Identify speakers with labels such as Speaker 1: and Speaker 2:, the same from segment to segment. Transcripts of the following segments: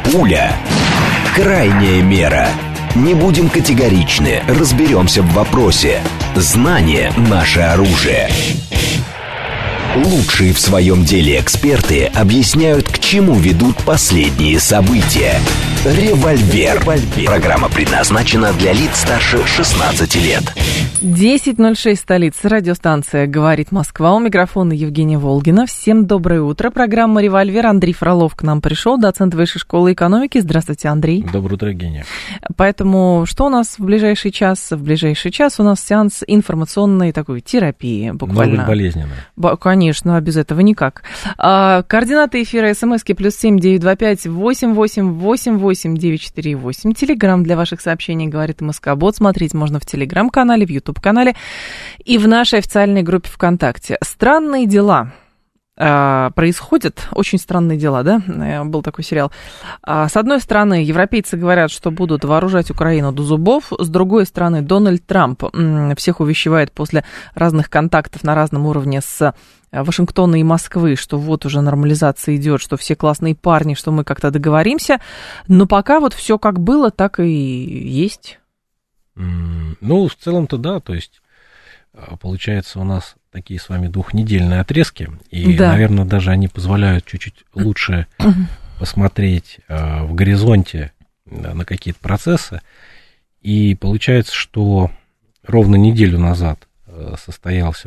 Speaker 1: Пуля. Крайняя мера. Не будем категоричны, разберемся в вопросе. Знание – наше оружие. Лучшие в своем деле эксперты объясняют, к чему ведут последние события. «Револьвер». Программа предназначена для лиц старше 16 лет.
Speaker 2: 10:06, столица. Радиостанция «Говорит Москва». У микрофона Евгения Волгина. Всем доброе утро. Программа «Револьвер». Андрей Фролов к нам пришел, доцент Высшей школы экономики. Здравствуйте, Андрей.
Speaker 3: Доброе утро, Евгения.
Speaker 2: Поэтому что у нас в ближайший час? В ближайший час у нас сеанс информационной такой терапии. Буквально.
Speaker 3: Может быть, болезненная.
Speaker 2: Конечно, без этого никак. Координаты эфира: смски +7 925 88 88 948. Телеграм для ваших сообщений «Говорит Москобот». Смотреть можно в Телеграм-канале, в Ютуб-канале и в нашей официальной группе ВКонтакте. Странные дела происходят, очень странные дела, да? Был такой сериал. С одной стороны, европейцы говорят, что будут вооружать Украину до зубов. С другой стороны, Дональд Трамп всех увещевает после разных контактов на разном уровне с Вашингтона и Москвы, что вот уже нормализация идет, что все классные парни, что мы как-то договоримся. Но пока вот все как было, так и есть.
Speaker 3: Ну, в целом-то да, то есть получается у нас такие с вами двухнедельные отрезки, и, да, наверное, даже они позволяют чуть-чуть лучше посмотреть в горизонте на какие-то процессы. И получается, что ровно неделю назад состоялась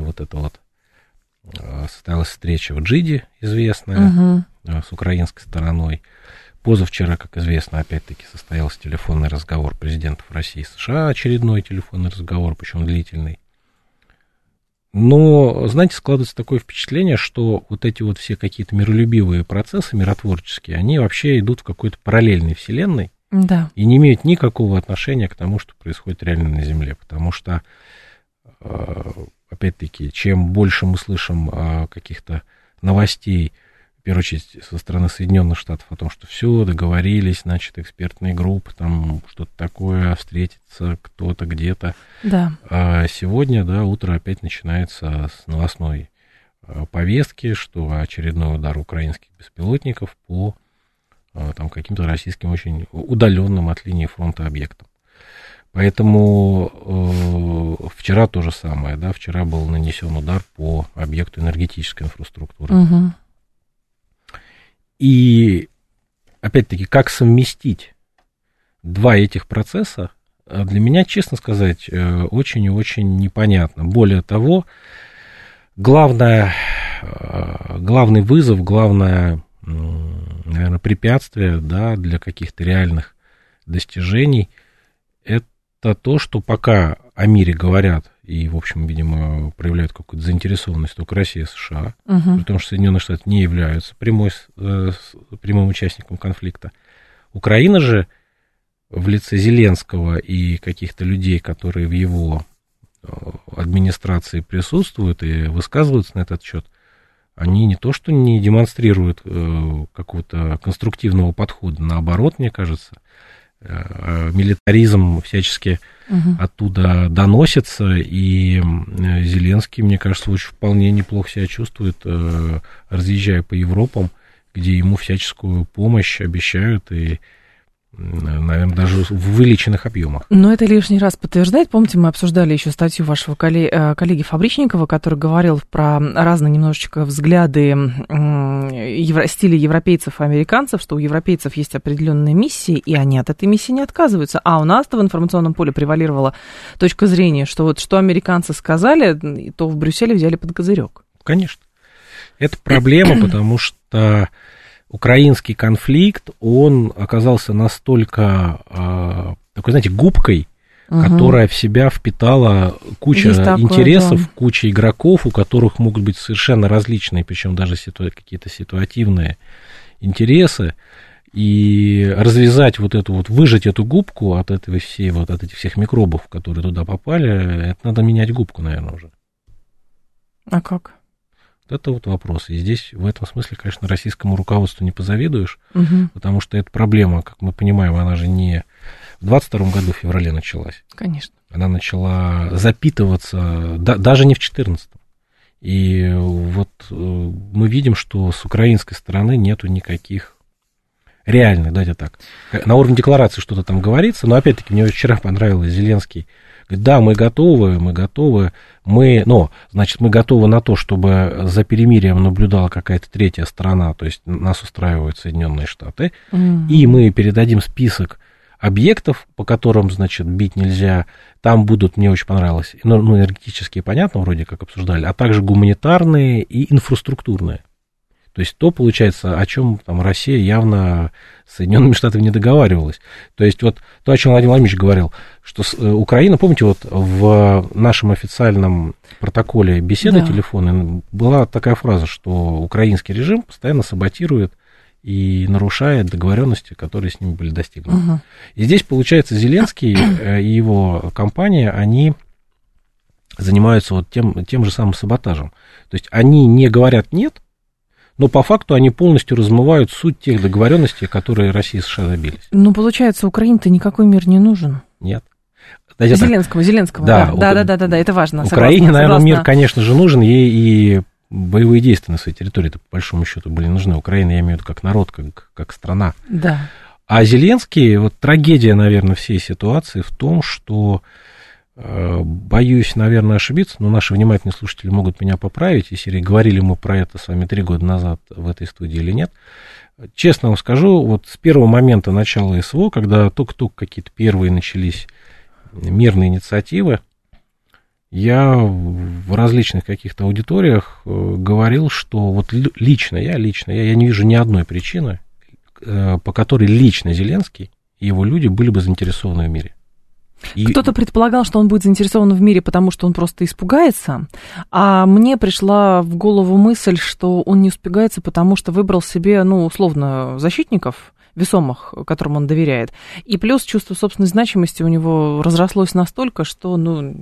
Speaker 3: встреча в Джиде, известная, с украинской стороной. Позавчера, как известно, опять-таки состоялся телефонный разговор президентов России и США, очередной телефонный разговор, причем длительный. Но, знаете, складывается такое впечатление, что вот эти вот все какие-то миролюбивые процессы, миротворческие, они вообще идут в какой-то параллельной вселенной, да, и не имеют никакого отношения к тому, что происходит реально на Земле. Потому что, опять-таки, чем больше мы слышим каких-то новостей, в первую очередь, со стороны Соединенных Штатов о том, что все, договорились, значит, экспертные группы, там что-то такое, встретиться кто-то где-то. Да. А сегодня, да, утро опять начинается с новостной повестки, что очередной удар украинских беспилотников по там каким-то российским очень удаленным от линии фронта объектам. Поэтому вчера то же самое, да, вчера был нанесен удар по объекту энергетической инфраструктуры. Угу. И, опять-таки, как совместить два этих процесса, для меня, честно сказать, очень и очень непонятно. Более того, главный вызов, главное, наверное, препятствие, да, для каких-то реальных достижений, это то, что пока о мире говорят и, в общем, видимо, проявляют какую-то заинтересованность только Россия и США, потому что Соединенные Штаты не являются прямым участником конфликта. Украина же в лице Зеленского и каких-то людей, которые в его администрации присутствуют и высказываются на этот счет, они не то что не демонстрируют какого-то конструктивного подхода, наоборот, мне кажется, милитаризм всячески оттуда доносится, и Зеленский, мне кажется, очень вполне неплохо себя чувствует, разъезжая по Европам, где ему всяческую помощь обещают, и, наверное, даже в вылеченных объемах.
Speaker 2: Но это лишний раз подтверждает. Помните, мы обсуждали еще статью вашего коллеги Фабричникова, который говорил про разные немножечко взгляды стиля европейцев и американцев, что у европейцев есть определенные миссии, и они от этой миссии не отказываются. А у нас-то в информационном поле превалировала точка зрения, что вот что американцы сказали, то в Брюсселе взяли под козырек.
Speaker 3: Конечно. Это проблема, потому что украинский конфликт, он оказался настолько такой, знаете, губкой, которая в себя впитала куча интересов, да, куча игроков, у которых могут быть совершенно различные, причем даже какие-то ситуативные интересы, и развязать вот эту вот, выжать эту губку от этих всех микробов, которые туда попали, это надо менять губку, наверное, уже.
Speaker 2: А как?
Speaker 3: Вот это вот вопрос. И здесь в этом смысле, конечно, российскому руководству не позавидуешь, потому что эта проблема, как мы понимаем, она же не в 22 году в феврале началась.
Speaker 2: Конечно.
Speaker 3: Она начала запитываться даже не в 14. И вот мы видим, что с украинской стороны нету никаких реальных, давайте так. На уровне декларации что-то там говорится, но опять-таки мне вчера понравилось, Зеленский говорит, да, мы готовы, значит, мы готовы на то, чтобы за перемирием наблюдала какая-то третья сторона, то есть нас устраивают Соединенные Штаты, и мы передадим список объектов, по которым, значит, бить нельзя, там будут, мне очень понравилось, энергетические, понятно, вроде как обсуждали, а также гуманитарные и инфраструктурные. То есть то, получается, о чем там Россия явно с Соединенными Штатами не договаривалась. То есть вот то, о чем Владимир Владимирович говорил, что Украина, помните, вот в нашем официальном протоколе беседы телефонной была такая фраза, что украинский режим постоянно саботирует и нарушает договоренности, которые с ними были достигнуты. Угу. И здесь, получается, Зеленский и его компания, они занимаются вот тем же самым саботажем. То есть они не говорят «нет», но по факту они полностью размывают суть тех договоренностей, которые Россия и США добились.
Speaker 2: Ну, получается, Украине-то никакой мир не нужен.
Speaker 3: Нет.
Speaker 2: Зеленскому. Да, это важно.
Speaker 3: Украине, наверное, мир, конечно же, нужен, ей и боевые действия на своей территории-то, по большому счету, были нужны. Украина, я имею в виду, как народ, как страна.
Speaker 2: Да.
Speaker 3: А Зеленский, вот трагедия, наверное, всей ситуации в том, что, боюсь, наверное, ошибиться, но наши внимательные слушатели могут меня поправить, если говорили мы про это с вами 3 года назад в этой студии или нет. Честно вам скажу, вот с первого момента начала СВО, когда только-только какие-то первые начались мирные инициативы, я в различных каких-то аудиториях говорил, что вот лично я не вижу ни одной причины, по которой лично Зеленский и его люди были бы заинтересованы в мире.
Speaker 2: Кто-то предполагал, что он будет заинтересован в мире, потому что он просто испугается, а мне пришла в голову мысль, что он не испугается, потому что выбрал себе, условно, защитников весомых, которым он доверяет, и плюс чувство собственной значимости у него разрослось настолько, что,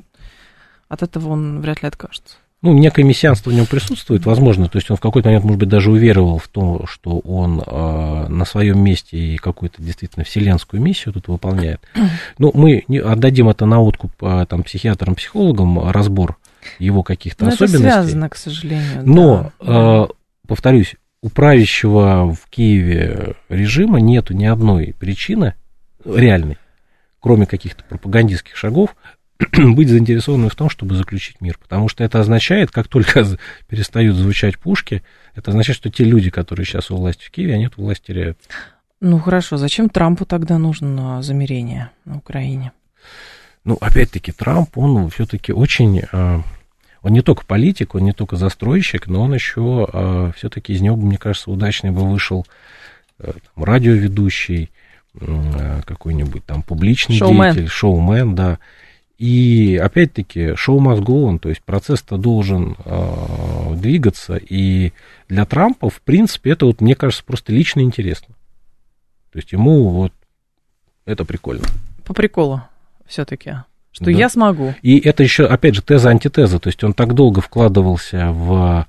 Speaker 2: от этого он вряд ли откажется.
Speaker 3: Некое мессианство в нем присутствует, возможно, то есть он в какой-то момент, может быть, даже уверовал в то, что он на своем месте и какую-то действительно вселенскую миссию тут выполняет. Мы отдадим это на откуп психиатрам, психологам, разбор его каких-то особенностей.
Speaker 2: Это связано, к сожалению.
Speaker 3: Но, повторюсь, у правящего в Киеве режима нету ни одной причины реальной, кроме каких-то пропагандистских шагов, быть заинтересованным в том, чтобы заключить мир. Потому что это означает, как только перестают звучать пушки, это означает, что те люди, которые сейчас у власти в Киеве, они эту власть теряют.
Speaker 2: Хорошо, зачем Трампу тогда нужно замирение на Украине?
Speaker 3: Опять-таки, Трамп, он все-таки очень... Он не только политик, он не только застройщик, но он еще все-таки из него, мне кажется, удачный бы вышел радиоведущий, какой-нибудь там публичный деятель, шоумен, да. И, опять-таки, шоу must go on, то есть процесс-то должен двигаться, и для Трампа, в принципе, это, мне кажется, просто лично интересно. То есть ему это прикольно.
Speaker 2: По приколу все-таки, что я смогу.
Speaker 3: И это еще, опять же, теза-антитеза, то есть он так долго вкладывался в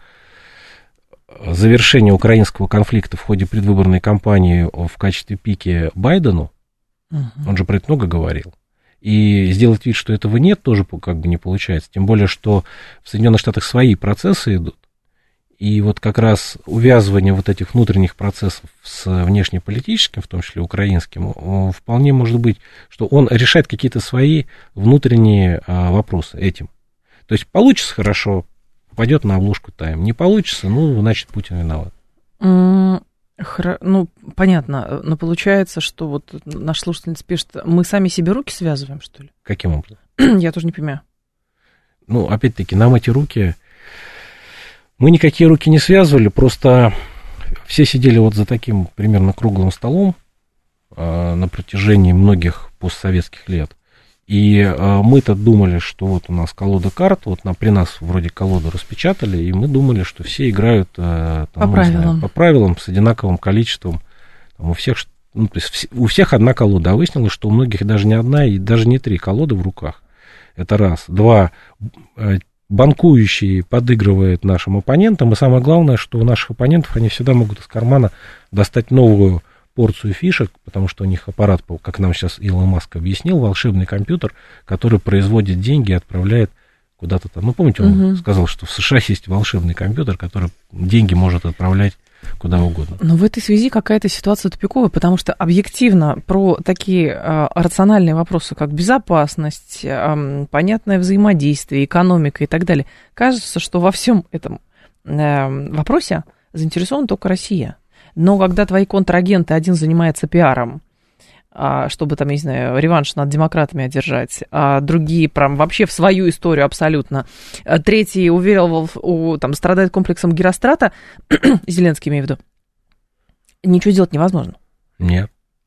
Speaker 3: завершение украинского конфликта в ходе предвыборной кампании в качестве пики Байдену, он же про это много говорил. И сделать вид, что этого нет, тоже как бы не получается. Тем более, что в Соединенных Штатах свои процессы идут. И вот как раз увязывание вот этих внутренних процессов с внешнеполитическим, в том числе украинским, вполне может быть, что он решает какие-то свои внутренние вопросы этим. То есть получится хорошо, попадет на обложку Time. Не получится, значит, Путин виноват.
Speaker 2: Понятно, но получается, что вот наш слушатель пишет, мы сами себе руки связываем, что ли?
Speaker 3: Каким образом?
Speaker 2: Я тоже не понимаю.
Speaker 3: Опять-таки, нам эти руки... Мы никакие руки не связывали, просто все сидели вот за таким примерно круглым столом на протяжении многих постсоветских лет. И мы-то думали, что вот у нас колода карт, при нас вроде колоду распечатали, и мы думали, что все играют по правилам с одинаковым количеством. У всех, то есть у всех одна колода, а выяснилось, что у многих даже не одна и даже не 3 колоды в руках. Это раз. 2. Банкующий подыгрывает нашим оппонентам, и самое главное, что у наших оппонентов они всегда могут из кармана достать новую порцию фишек, потому что у них аппарат, как нам сейчас Илон Маск объяснил, волшебный компьютер, который производит деньги и отправляет куда-то там. Помните, он сказал, что в США есть волшебный компьютер, который деньги может отправлять куда угодно.
Speaker 2: Но в этой связи какая-то ситуация тупиковая, потому что объективно про такие рациональные вопросы, как безопасность, понятное взаимодействие, экономика и так далее, кажется, что во всем этом вопросе заинтересована только Россия. Но когда твои контрагенты, один занимается пиаром, чтобы там, я не знаю, реванш над демократами одержать, а другие прям вообще в свою историю абсолютно. Третий уверовал, там, страдает комплексом Герострата, Зеленский имею в виду, ничего делать невозможно.
Speaker 3: Нет.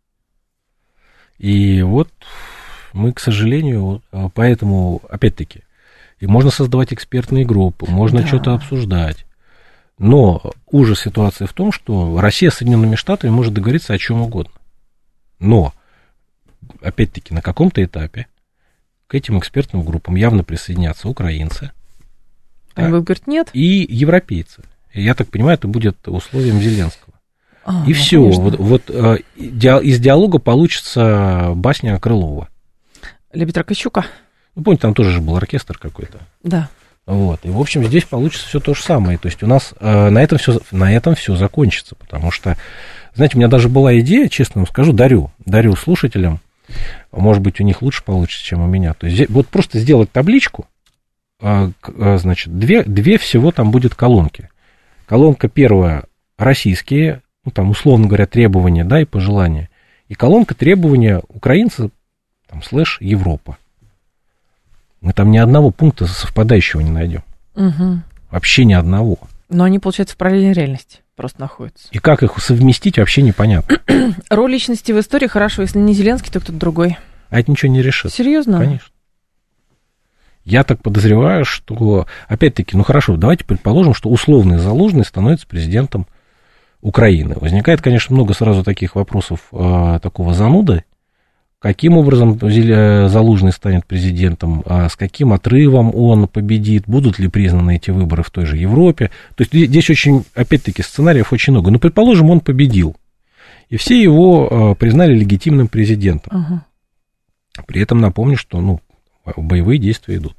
Speaker 3: И вот мы, к сожалению, поэтому, опять-таки, и можно создавать экспертные группы, можно что-то обсуждать. Но ужас ситуации в том, что Россия с Соединенными Штатами может договориться о чем угодно. Но, опять-таки, на каком-то этапе к этим экспертным группам явно присоединятся украинцы.
Speaker 2: Они будут говорить нет?
Speaker 3: И европейцы. И, я так понимаю, это будет условием Зеленского. И все. Вот из диалога получится басня Крылова.
Speaker 2: Лебедь Ракощука.
Speaker 3: Ну, помните, там тоже же был оркестр какой-то.
Speaker 2: Да.
Speaker 3: Вот. И, в общем, здесь получится все то же самое. То есть у нас на этом все закончится, потому что, знаете, у меня даже была идея, честно вам скажу, дарю слушателям, может быть, у них лучше получится, чем у меня. То есть вот просто сделать табличку, значит, две всего там будет колонки. Колонка первая – российские, ну, там, условно говоря, требования, да, и пожелания. И колонка требования украинцев, там, / Европа. Мы там ни одного пункта совпадающего не найдем.
Speaker 2: Угу.
Speaker 3: Вообще ни одного.
Speaker 2: Но они, получается, в параллельной реальности просто находятся.
Speaker 3: И как их совместить, вообще непонятно.
Speaker 2: Роль личности в истории хорошо, если не Зеленский, то кто-то другой.
Speaker 3: А это ничего не решит.
Speaker 2: Серьезно?
Speaker 3: Конечно. Я так подозреваю, что, опять-таки, ну хорошо, давайте предположим, что условный Залужный становится президентом Украины. Возникает, конечно, много сразу таких вопросов такого зануды. Каким образом Залужный станет президентом, с каким отрывом он победит, будут ли признаны эти выборы в той же Европе. То есть здесь очень, опять-таки, сценариев очень много. Но, предположим, он победил, и все его признали легитимным президентом.
Speaker 2: Угу.
Speaker 3: При этом напомню, что боевые действия идут.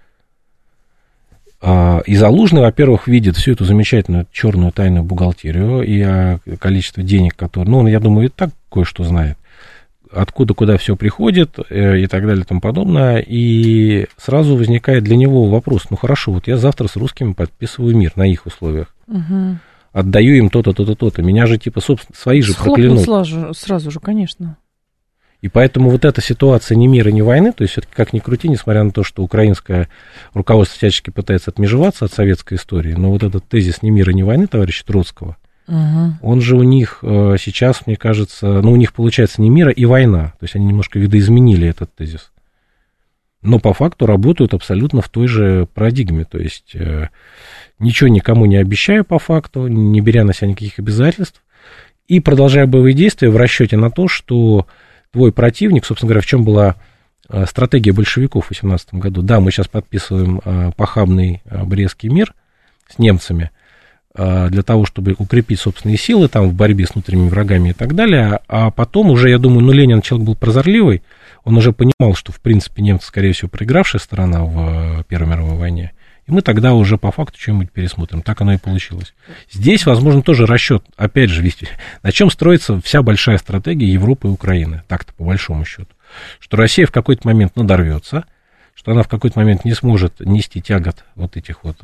Speaker 3: И Залужный, во-первых, видит всю эту замечательную черную тайную бухгалтерию и количество денег, которые... он, я думаю, и так кое-что знает. Откуда, куда все приходит и так далее и тому подобное. И сразу возникает для него вопрос, хорошо, вот я завтра с русскими подписываю мир на их условиях.
Speaker 2: Угу.
Speaker 3: Отдаю им то-то, то-то, то-то. Меня же, собственно, свои же проклянут.
Speaker 2: Сразу же, конечно.
Speaker 3: И поэтому вот эта ситуация ни мира, ни войны, то есть все-таки как ни крути, несмотря на то, что украинское руководство всячески пытается отмежеваться от советской истории, но вот этот тезис ни мира, ни войны товарища Троцкого, он же у них сейчас, мне кажется, у них получается не мира и война. То есть они немножко видоизменили этот тезис. Но по факту работают абсолютно в той же парадигме. То есть ничего никому не обещаю по факту, не беря на себя никаких обязательств. И продолжая боевые действия в расчете на то, что твой противник, собственно говоря, в чем была стратегия большевиков в 18 году. Да, мы сейчас подписываем похабный Брестский мир с немцами, для того, чтобы укрепить собственные силы там в борьбе с внутренними врагами и так далее, а потом уже, я думаю, Ленин человек был прозорливый, он уже понимал, что, в принципе, немцы, скорее всего, проигравшая сторона в Первой мировой войне, и мы тогда уже по факту что-нибудь пересмотрим, так оно и получилось. Здесь, возможно, тоже расчет, опять же, на чем строится вся большая стратегия Европы и Украины, так-то по большому счету, что Россия в какой-то момент надорвется, что она в какой-то момент не сможет нести тягот вот этих вот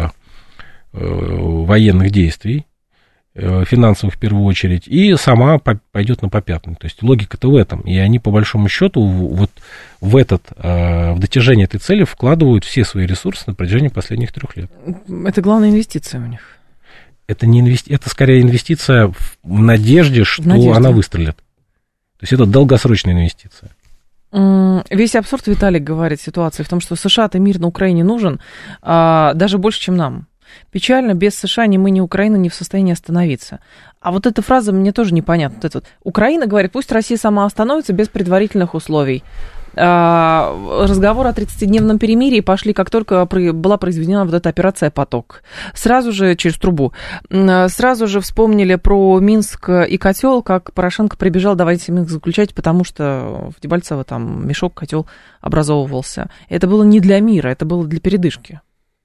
Speaker 3: военных действий, финансовых в первую очередь, и сама пойдет на попятную. То есть логика-то в этом. И они, по большому счету, вот в достижение этой цели вкладывают все свои ресурсы на протяжении последних 3 лет.
Speaker 2: Это главная инвестиция у них.
Speaker 3: Это скорее инвестиция в надежде, что она выстрелит. То есть это долгосрочная инвестиция.
Speaker 2: Весь абсурд, Виталий говорит, ситуации в том, что США-то мир на Украине нужен даже больше, чем нам. Печально, без США ни мы, ни Украина не в состоянии остановиться. А вот эта фраза мне тоже непонятна. Украина говорит, пусть Россия сама остановится без предварительных условий. Разговор о 30-дневном перемирии пошли, как только была произведена вот эта операция «Поток». Сразу же через трубу. Сразу же вспомнили про Минск и котел, как Порошенко прибежал, давайте Минск заключать, потому что в Дебальцево там мешок, котел образовывался. Это было не для мира, это было для передышки.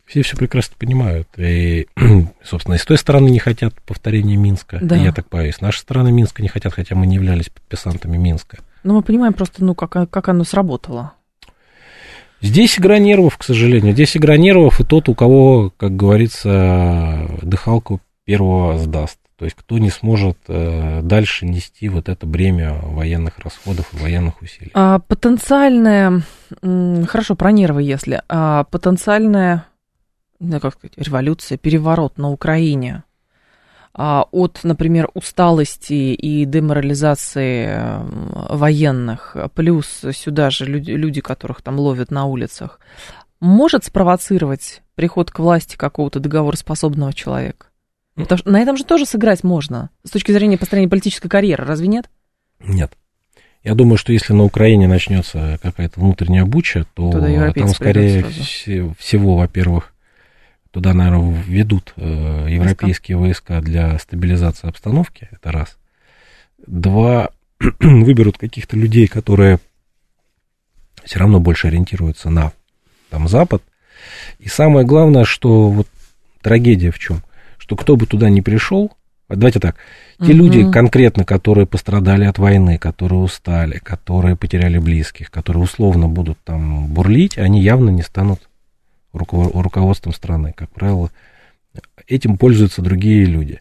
Speaker 3: Все прекрасно понимают. И, собственно, и с той стороны не хотят повторения Минска. Да. Я так боюсь. С нашей стороны Минска не хотят, хотя мы не являлись подписантами Минска.
Speaker 2: Но мы понимаем просто, как оно сработало.
Speaker 3: Здесь игра нервов, к сожалению. Здесь игра нервов, и тот, у кого, как говорится, дыхалку первого сдаст. То есть кто не сможет дальше нести вот это бремя военных расходов и военных усилий.
Speaker 2: Потенциальная, хорошо, про нервы, если, потенциальная, как сказать, революция, переворот на Украине от, например, усталости и деморализации военных, плюс сюда же люди, которых там ловят на улицах, может спровоцировать приход к власти какого-то договороспособного человека? Потому что на этом же тоже сыграть можно, с точки зрения построения политической карьеры, разве нет?
Speaker 3: Нет. Я думаю, что если на Украине начнется какая-то внутренняя буча, то там, скорее всего, во-первых, туда, наверное, ведут европейские войска для стабилизации обстановки, это раз. Два, выберут каких-то людей, которые все равно больше ориентируются на там, Запад. И самое главное, что вот трагедия в чем? Что кто бы туда ни пришел, давайте так, те люди конкретно, которые пострадали от войны, которые устали, которые потеряли близких, которые условно будут там бурлить, они явно не станут руководством страны. Как правило, этим пользуются другие люди.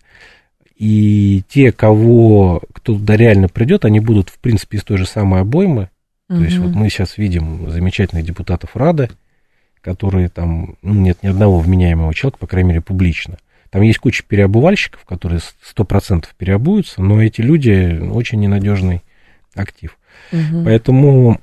Speaker 3: И те, кто туда реально придет, они будут, в принципе, из той же самой обоймы. То есть вот мы сейчас видим замечательных депутатов Рады, которые там, нет ни одного вменяемого человека, по крайней мере, публично. Там есть куча переобувальщиков, которые 100% переобуются, но эти люди очень ненадежный актив. Поэтому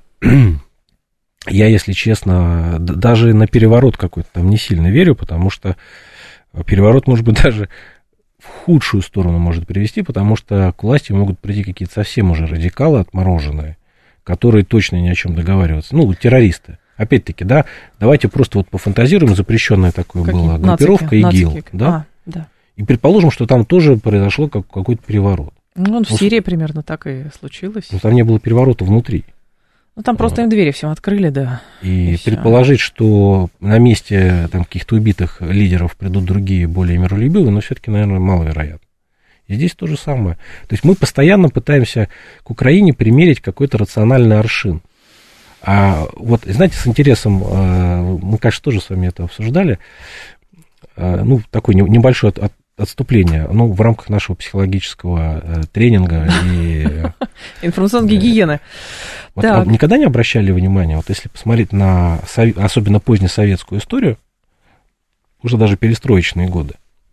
Speaker 3: я, если честно, даже на переворот какой-то там не сильно верю, потому что переворот, может быть, даже в худшую сторону может привести, потому что к власти могут прийти какие-то совсем уже радикалы отмороженные, которые точно ни о чем договариваются. террористы. Опять-таки, да, давайте просто вот пофантазируем, запрещенная такое была группировка ИГИЛ, да?
Speaker 2: Да.
Speaker 3: И предположим, что там тоже произошло какой-то переворот.
Speaker 2: В Сирии примерно так и случилось.
Speaker 3: Там не было переворота внутри.
Speaker 2: Там просто им двери всем открыли, да.
Speaker 3: И предположить, что на месте там, каких-то убитых лидеров придут другие, более миролюбивые, но все-таки, наверное, маловероятно. И здесь то же самое. То есть мы постоянно пытаемся к Украине примерить какой-то рациональный аршин. А вот, знаете, с интересом, мы, кажется, тоже с вами это обсуждали, такое небольшое отступление, в рамках нашего психологического тренинга и...
Speaker 2: Информационной гигиены.
Speaker 3: Вот никогда не обращали внимания, вот если посмотреть на особенно позднесоветскую историю, уже даже перестроечные годы,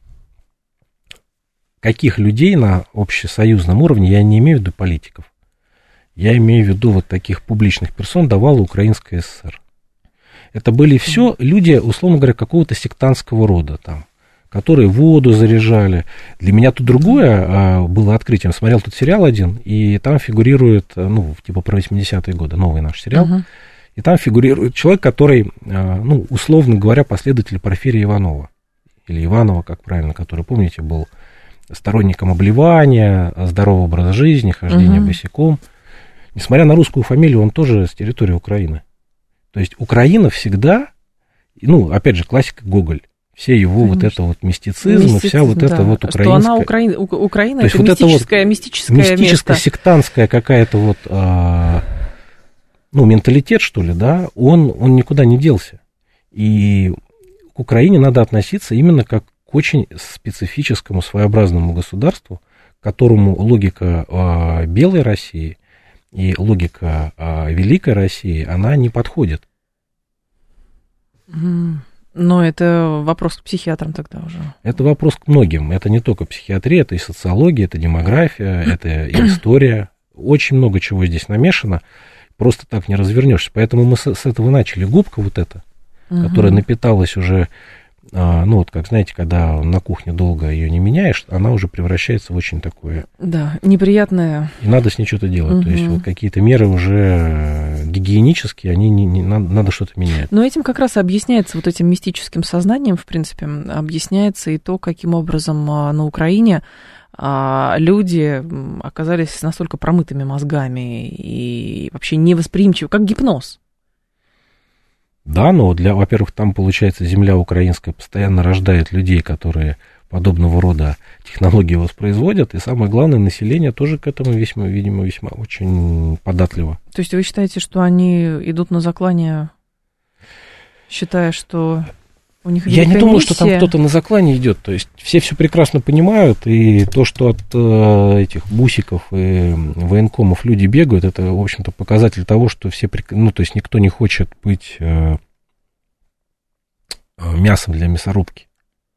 Speaker 3: каких людей на общесоюзном уровне, я не имею в виду политиков, я имею в виду вот таких публичных персон, давала Украинская ССР. Это были все люди, условно говоря, какого-то сектантского рода там, которые воду заряжали. Для меня тут другое было открытием. Смотрел тут сериал один, и там фигурирует, типа про 80-е годы, новый наш сериал, и там фигурирует человек, который, условно говоря, последователь Порфирия Иванова, или Иванова, как правильно, который, помните, был сторонником обливания, здорового образа жизни, хождения босиком. Несмотря на русскую фамилию, он тоже с территории Украины. То есть Украина всегда, опять же, классика Гоголь, все его вот это вот мистицизм, и вся вот эта вот украинская... Что она
Speaker 2: Украина, это вот мистическое место.
Speaker 3: Мистическо-сектантская какая-то вот, менталитет, что ли, да, он никуда не делся. И к Украине надо относиться именно как к очень специфическому, своеобразному государству, которому логика белой России и логика великой России, она не подходит.
Speaker 2: Но это вопрос к психиатрам тогда уже.
Speaker 3: Это вопрос к многим. Это не только психиатрия, это и социология, это демография, это и история. Очень много чего здесь намешано. Просто так не развернешься. Поэтому мы с этого начали. Губка вот эта, которая напиталась уже, как знаете, когда на кухне долго ее не меняешь, она уже превращается в очень такое...
Speaker 2: Да, неприятное.
Speaker 3: И надо с ней что-то делать. То есть вот какие-то меры уже гигиенические, надо что-то менять.
Speaker 2: Но этим как раз объясняется, вот этим мистическим сознанием, в принципе, объясняется и то, каким образом на Украине люди оказались настолько промытыми мозгами и вообще невосприимчивы, как гипноз.
Speaker 3: Да, но во-первых, там, получается, земля украинская постоянно рождает людей, которые подобного рода технологии воспроизводят, и самое главное, население тоже к этому весьма, видимо, весьма очень податливо.
Speaker 2: То есть вы считаете, что они идут на заклание, считая, что у них
Speaker 3: Я не думаю,
Speaker 2: миссия?
Speaker 3: что там кто-то на заклание идет, то есть все прекрасно понимают, и то, что от этих бусиков и военкомов люди бегают, это, в общем-то, показатель того, что все, ну, то есть никто не хочет быть мясом для мясорубки.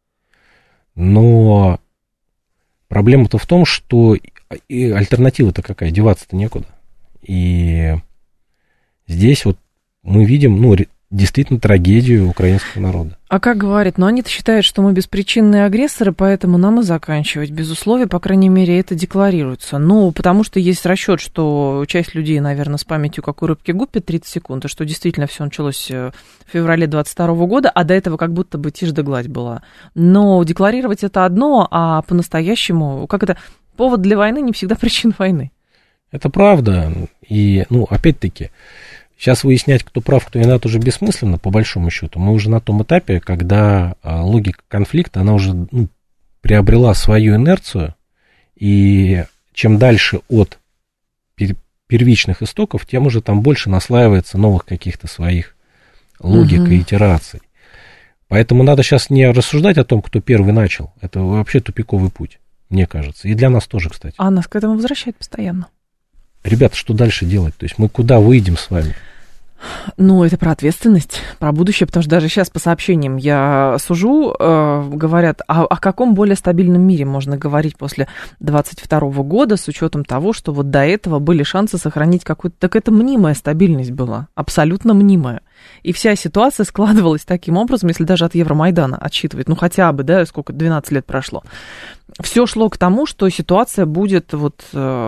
Speaker 3: Но проблема-то в том, что и альтернатива-то какая, деваться-то некуда. И здесь вот мы видим, ну, действительно трагедию украинского народа.
Speaker 2: А как говорит, но они-то считают, что мы беспричинные агрессоры, поэтому нам и заканчивать. Без условий, по крайней мере, это декларируется. Ну, потому что есть расчет, что часть людей, наверное, с памятью, как у рыбки Гуппи, 30 секунд, и что действительно все началось в феврале 22 года, а до этого как будто бы тишь да гладь была. Но декларировать это одно, а по-настоящему, как это, повод для войны не всегда причина войны.
Speaker 3: Это правда. И, ну, опять-таки, сейчас выяснять, кто прав, кто виноват, уже бессмысленно, по большому счету. Мы уже на том этапе, когда логика конфликта, она уже приобрела свою инерцию, и чем дальше от первичных истоков, тем уже там больше наслаивается новых каких-то своих логик и итераций. Поэтому надо сейчас не рассуждать о том, кто первый начал. Это вообще тупиковый путь, мне кажется. И для нас тоже, кстати.
Speaker 2: А нас к этому возвращает постоянно.
Speaker 3: Ребята, что дальше делать? То есть мы куда выйдем с вами?
Speaker 2: Ну, это про ответственность, про будущее, потому что даже сейчас по сообщениям я сужу, говорят, о каком более стабильном мире можно говорить после 22 года с учетом того, что вот до этого были шансы сохранить какую-то... Так это мнимая стабильность была, абсолютно мнимая. И вся ситуация складывалась таким образом, если даже от Евромайдана отсчитывать, ну хотя бы, да, сколько, 12 лет прошло. Все шло к тому, что ситуация будет вот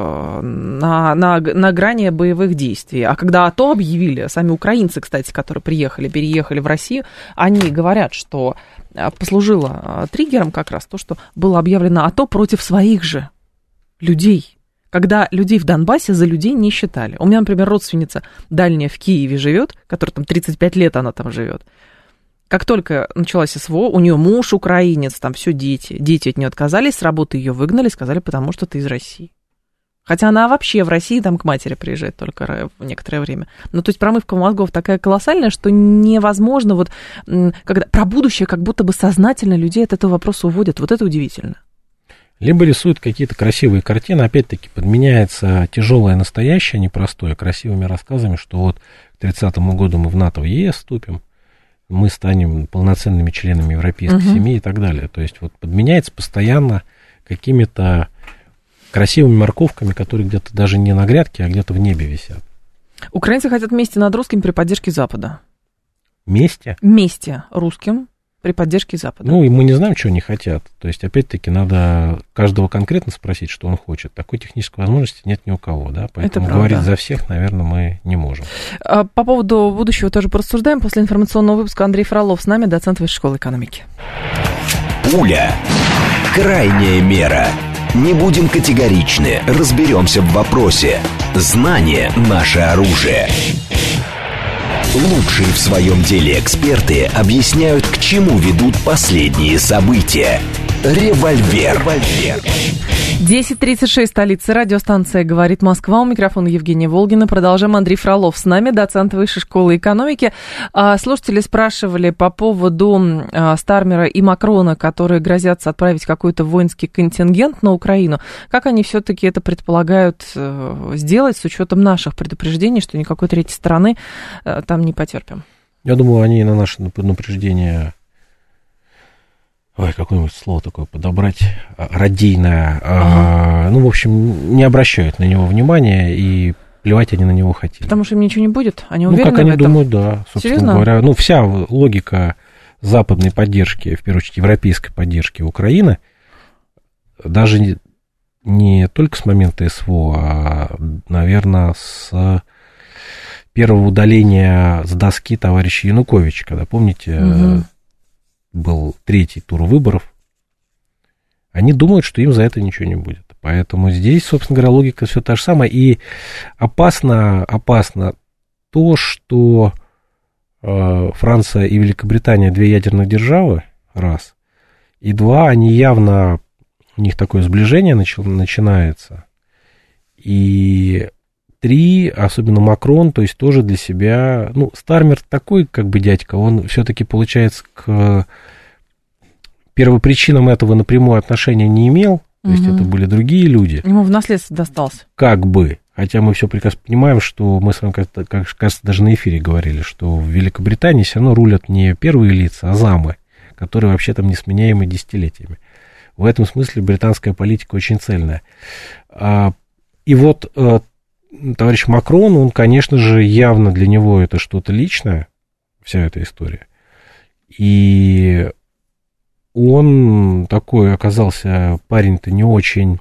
Speaker 2: на грани боевых действий. А когда АТО объявили, сами украинцы, кстати, которые переехали в Россию, они говорят, что послужило триггером как раз то, что было объявлено АТО против своих же людей. Когда людей в Донбассе за людей не считали. У меня, например, родственница дальняя в Киеве живет, которая там 35 лет она там живет. Как только началась СВО, у нее муж украинец, там все дети. Дети от нее отказались, с работы ее выгнали, сказали, потому что ты из России. Хотя она вообще в России там к матери приезжает только в некоторое время. Ну, то есть промывка мозгов такая колоссальная, что невозможно вот... Когда про будущее как будто бы сознательно людей от этого вопроса уводят. Вот это удивительно.
Speaker 3: Либо рисуют какие-то красивые картины, опять-таки подменяется тяжелое настоящее, непростое, красивыми рассказами, что вот к 30-му году мы в НАТО, в ЕС вступим, мы станем полноценными членами европейской семьи и так далее. То есть вот подменяется постоянно какими-то красивыми морковками, которые где-то даже не на грядке, а где-то в небе висят.
Speaker 2: Украинцы хотят мести над русским при поддержке Запада.
Speaker 3: Мести?
Speaker 2: Мести русским при поддержке Запада.
Speaker 3: Ну, и мы не знаем, чего они хотят. То есть, опять-таки, надо каждого конкретно спросить, что он хочет. Такой технической возможности нет ни у кого, да? Поэтому говорить за всех, наверное, мы не можем.
Speaker 2: По поводу будущего тоже порассуждаем. После информационного выпуска Андрей Фролов с нами, доцент Высшей школы экономики.
Speaker 1: Пуля. Крайняя мера. Не будем категоричны, разберемся в вопросе. Знание – наше оружие. Лучшие в своем деле эксперты объясняют, к чему ведут последние события. Револьвер.
Speaker 2: 10:36, столица, радиостанция «Говорит Москва». У микрофона Евгения Волгина. Продолжаем. Андрей Фролов с нами, доцент Высшей школы экономики. Слушатели спрашивали по поводу Стармера и Макрона, которые грозятся отправить какой-то воинский контингент на Украину. Как они все-таки это предполагают сделать с учетом наших предупреждений, что никакой третьей стороны там не потерпим?
Speaker 3: Я думаю, они на наше предупреждение... Ой, какое-нибудь слово такое подобрать, радийное, ну, в общем, не обращают на него внимания, и плевать они на него хотели.
Speaker 2: Потому что им ничего не будет? Они уверены в этом?
Speaker 3: Ну, как они думают, да, собственно
Speaker 2: Серьезно?
Speaker 3: говоря. Ну, вся логика западной поддержки, в первую очередь, европейской поддержки Украины, даже не только с момента СВО, а, наверное, с первого удаления с доски товарища Януковича, когда, помните... был третий тур выборов, они думают, что им за это ничего не будет. Поэтому здесь, собственно говоря, логика все та же самая. И опасно то, что Франция и Великобритания две ядерных державы, раз. И два, они явно, у них такое сближение начинается. И три, особенно Макрон, то есть тоже для себя, ну, Стармер такой, как бы, дядька, он все-таки, получается, к первопричинам этого напрямую отношения не имел, то есть это были другие люди.
Speaker 2: Ему в наследство достался.
Speaker 3: Как бы. Хотя мы все прекрасно понимаем, что мы с вами, как кажется, даже на эфире говорили, что в Великобритании все равно рулят не первые лица, а замы, которые вообще там несменяемы десятилетиями. В этом смысле британская политика очень цельная. И вот товарищ Макрон, он, конечно же, явно для него это что-то личное, вся эта история. И он такой оказался, парень-то не очень...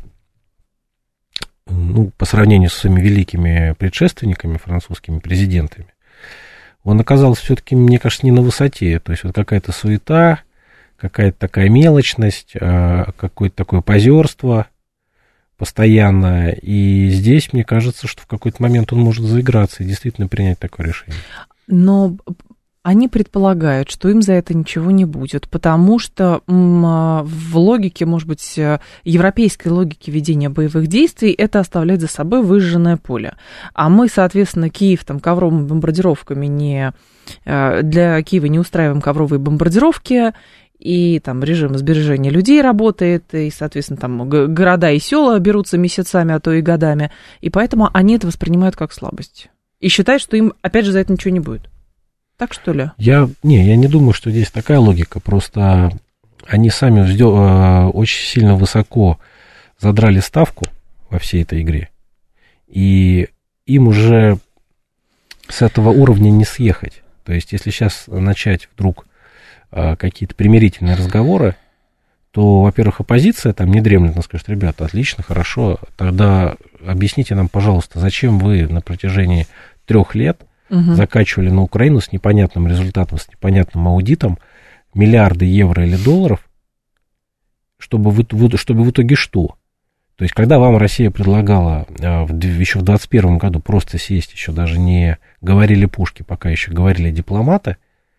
Speaker 3: Ну, по сравнению со своими великими предшественниками, французскими президентами, он оказался все-таки, мне кажется, не на высоте. То есть вот какая-то суета, какая-то такая мелочность, какое-то такое позерство постоянное. И здесь, мне кажется, что в какой-то момент он может заиграться и действительно принять такое решение.
Speaker 2: Но они предполагают, что им за это ничего не будет, потому что в логике, может быть, европейской логике ведения боевых действий это оставляет за собой выжженное поле. А мы, соответственно, Киев там ковровыми бомбардировками для Киева не устраиваем ковровые бомбардировки, и там режим сбережения людей работает, и, соответственно, там города и села берутся месяцами, а то и годами, и поэтому они это воспринимают как слабость. И считают, что им, опять же, за это ничего не будет. Так что ли? Я
Speaker 3: не думаю, что здесь такая логика. Просто они сами очень сильно высоко задрали ставку во всей этой игре. И им уже с этого уровня не съехать. То есть, если сейчас начать вдруг какие-то примирительные разговоры, то, во-первых, оппозиция там не дремлет, она скажет: ребята, отлично, хорошо, тогда объясните нам, пожалуйста, зачем вы на протяжении 3 лет закачивали на Украину с непонятным результатом, с непонятным аудитом миллиарды евро или долларов, чтобы в итоге что? То есть, когда вам Россия предлагала еще в 2021 году просто сесть, еще даже не говорили пушки, пока еще говорили дипломаты,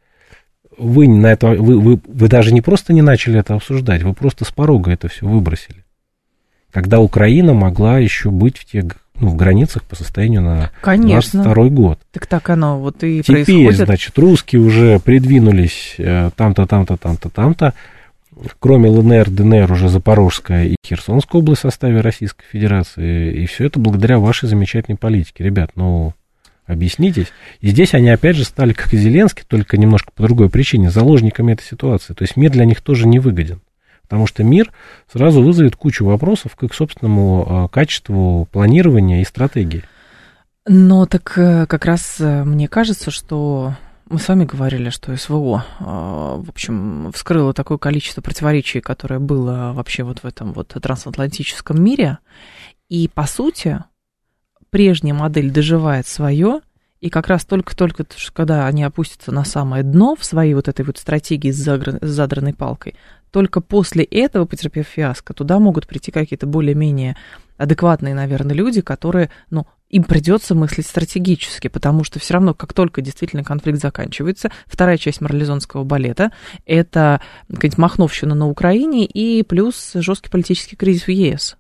Speaker 3: вы даже не просто не начали это обсуждать, вы просто с порога это все выбросили. Когда Украина могла еще быть в границах по состоянию на 22 год.
Speaker 2: Так оно вот и
Speaker 3: теперь,
Speaker 2: происходит.
Speaker 3: Значит, русские уже придвинулись там-то. Кроме ЛНР, ДНР уже Запорожская и Херсонская область в составе Российской Федерации. И все это благодаря вашей замечательной политике. Ребят, объяснитесь. И здесь они опять же стали, как и Зеленский, только немножко по другой причине, заложниками этой ситуации. То есть мир для них тоже не выгоден. Потому что мир сразу вызовет кучу вопросов к их собственному качеству планирования и стратегии.
Speaker 2: Но так как раз мне кажется, что мы с вами говорили, что СВО, в общем, вскрыло такое количество противоречий, которое было вообще вот в этом вот трансатлантическом мире. И, по сути, прежняя модель доживает свое. И как раз только-только, когда они опустятся на самое дно в своей вот этой вот стратегии с задранной палкой, только после этого, потерпев фиаско, туда могут прийти какие-то более-менее адекватные, наверное, люди, которые, им придется мыслить стратегически, потому что все равно, как только действительно конфликт заканчивается, вторая часть марлезонского балета – это какая-нибудь махновщина на Украине и плюс жесткий политический кризис в ЕС.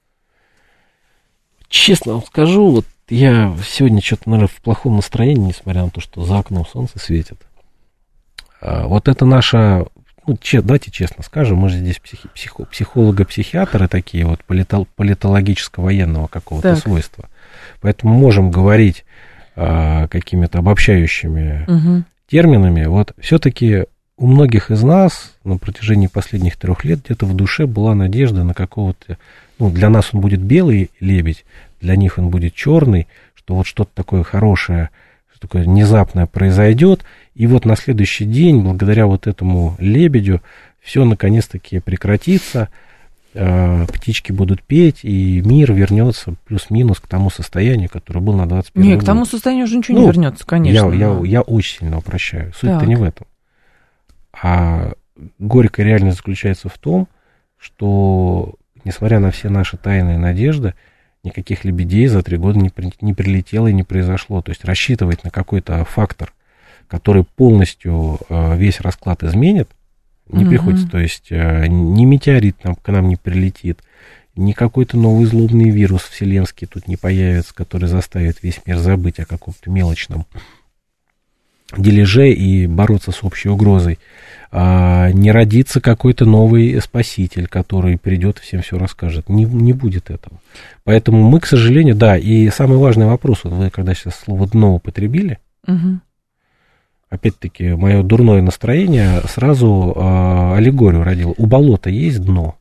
Speaker 3: Честно вам скажу, я сегодня что-то, наверное, в плохом настроении, несмотря на то, что за окном солнце светит. Вот это наша... давайте честно скажем, мы же здесь психолого-психиатры такие, вот политологическо-военного какого-то свойства. Поэтому можем говорить какими-то обобщающими терминами. Вот все-таки у многих из нас на протяжении последних 3 лет где-то в душе была надежда на какого-то... для нас он будет белый лебедь, для них он будет черный, что вот что-то такое хорошее, что такое внезапное произойдет, и вот на следующий день, благодаря вот этому лебедю, все наконец-таки прекратится, птички будут петь, и мир вернется плюс-минус к тому состоянию, которое было на 21 год.
Speaker 2: Нет, к тому состоянию уже ничего не вернется, конечно.
Speaker 3: Я очень сильно упрощаю. Суть-то не в этом. А горькая реальность заключается в том, что, несмотря на все наши тайные надежды, никаких лебедей за 3 года не прилетело и не произошло. То есть рассчитывать на какой-то фактор который полностью весь расклад изменит, не приходится, то есть ни метеорит к нам не прилетит, ни какой-то новый злобный вирус вселенский тут не появится, который заставит весь мир забыть о каком-то мелочном дележе и бороться с общей угрозой. Не родится какой-то новый спаситель, который придет и всем все расскажет. Не будет этого. Поэтому мы, к сожалению, да, и самый важный вопрос, вот вы когда сейчас слово «дно» употребили, опять-таки, мое дурное настроение сразу аллегорию родило. У болота есть дно?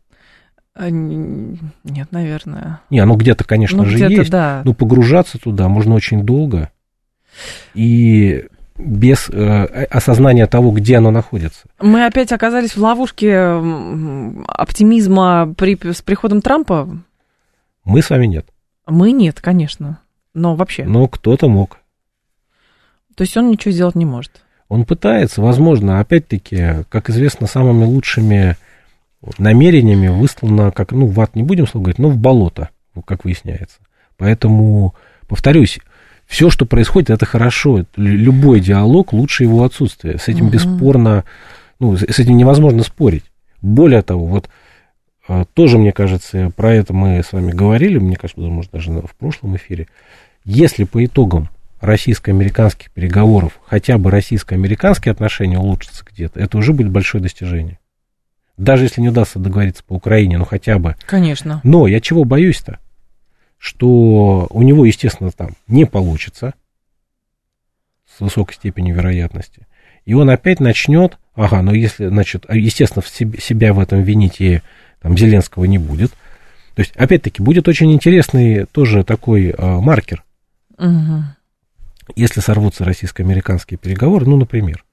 Speaker 2: Нет, наверное.
Speaker 3: Не, оно где-то, конечно же, есть,
Speaker 2: да.
Speaker 3: Но погружаться туда можно очень долго. И без осознания того, где оно находится.
Speaker 2: Мы опять оказались в ловушке оптимизма с приходом Трампа?
Speaker 3: Мы с вами нет.
Speaker 2: Мы нет, конечно. Но вообще.
Speaker 3: Но кто-то мог.
Speaker 2: То есть он ничего сделать не может?
Speaker 3: Он пытается, возможно, опять-таки, как известно, самыми лучшими намерениями выслано, как, в ад не будем слово говорить, но в болото, как выясняется. Поэтому, повторюсь, все, что происходит, это хорошо. Любой диалог лучше его отсутствия. С этим бесспорно, с этим невозможно спорить. Более того, вот тоже, мне кажется, про это мы с вами говорили, мне кажется, может, даже в прошлом эфире. Если по итогам российско-американских переговоров хотя бы российско-американские отношения улучшатся где-то, это уже будет большое достижение. Даже если не удастся договориться по Украине, хотя бы.
Speaker 2: Конечно. Но
Speaker 3: я чего боюсь-то? Что у него, естественно, там не получится с высокой степенью вероятности. И он опять начнет, если, естественно, себя в этом винить и там Зеленского не будет. То есть, опять-таки, будет очень интересный тоже такой маркер. Если сорвутся российско-американские переговоры, например.